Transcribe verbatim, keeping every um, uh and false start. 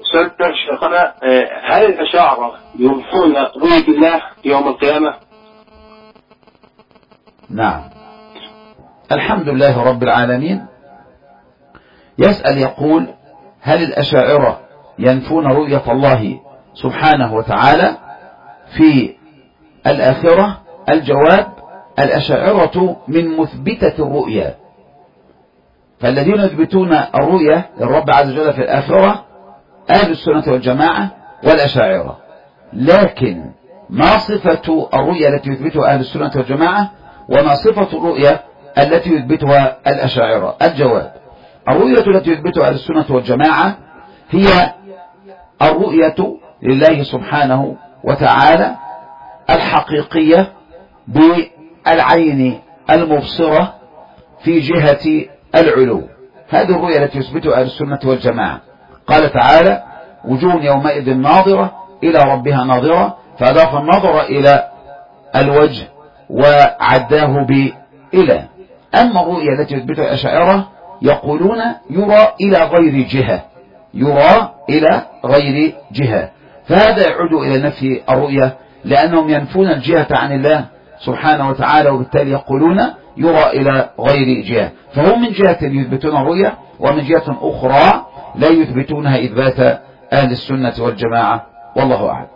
سؤال الثاني شيخنا، هل الأشاعرة ينفون رؤية الله يوم القيامة؟ نعم. الحمد لله رب العالمين. يسأل يقول: هل الأشاعرة ينفون رؤية الله سبحانه وتعالى في الآخرة؟ الجواب: الأشاعرة من مثبتة الرؤية، فالذين يثبتون الرؤية للرب عز وجل في الآخرة أهل السنة والجماعة والأشاعرة. لكن ما صفة الرؤية التي يثبتها أهل السنة والجماعة، وما صفة الرؤية التي يثبتها الأشاعرة؟ الجواب: الرؤية التي يثبتها أهل السنة والجماعة هي الرؤية لله سبحانه وتعالى الحقيقية بالعين المبصرة في جهة العلو. هذه الرؤية التي يثبتها أهل السنة والجماعة. قال تعالى: وجوه يومئذ ناظرة إلى ربها ناظرة، فأضاف النظر إلى الوجه وعداه بإلى. أما الرؤية التي يثبتها الأشاعرة يقولون يرى إلى غير جهة، يرى إلى غير جهة، فهذا يعود إلى نفي الرؤية، لأنهم ينفون الجهة عن الله سبحانه وتعالى، وبالتالي يقولون يرى إلى غير جهة. فهم من جهة يثبتون الرؤية، ومن جهة أخرى لا يثبتونها إثبات أهل السنة والجماعة، والله أعلم.